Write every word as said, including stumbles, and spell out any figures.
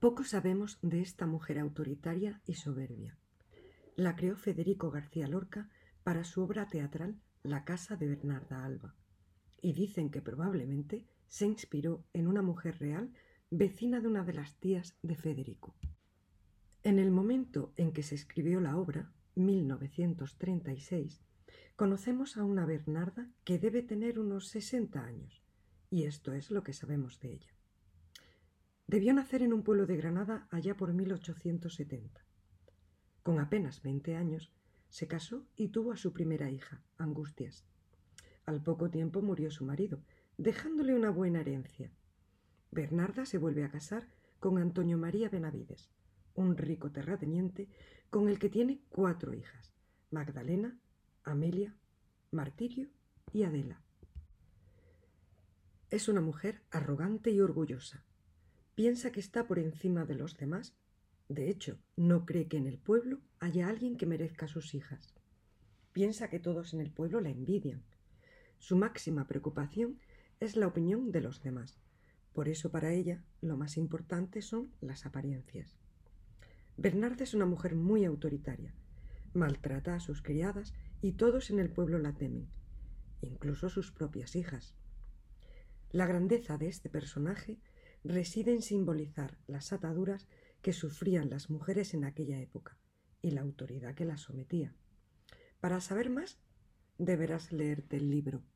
Poco sabemos de esta mujer autoritaria y soberbia. La creó Federico García Lorca para su obra teatral La casa de Bernarda Alba, y dicen que probablemente se inspiró en una mujer real vecina de una de las tías de Federico. En el momento en que se escribió la obra, mil novecientos treinta y seis, conocemos a una Bernarda que debe tener unos sesenta años, y esto es lo que sabemos de ella. Debió nacer en un pueblo de Granada allá por mil ochocientos setenta. Con apenas veinte años, se casó y tuvo a su primera hija, Angustias. Al poco tiempo murió su marido, dejándole una buena herencia. Bernarda se vuelve a casar con Antonio María Benavides, un rico terrateniente con el que tiene cuatro hijas: Magdalena, Amelia, Martirio y Adela. Es una mujer arrogante y orgullosa. Piensa que está por encima de los demás. De hecho, no cree que en el pueblo haya alguien que merezca a sus hijas. Piensa que todos en el pueblo la envidian. Su máxima preocupación es la opinión de los demás. Por eso para ella lo más importante son las apariencias. Bernarda es una mujer muy autoritaria. Maltrata a sus criadas y todos en el pueblo la temen, incluso sus propias hijas. La grandeza de este personaje reside en simbolizar las ataduras que sufrían las mujeres en aquella época y la autoridad que las sometía. Para saber más, deberás leerte el libro.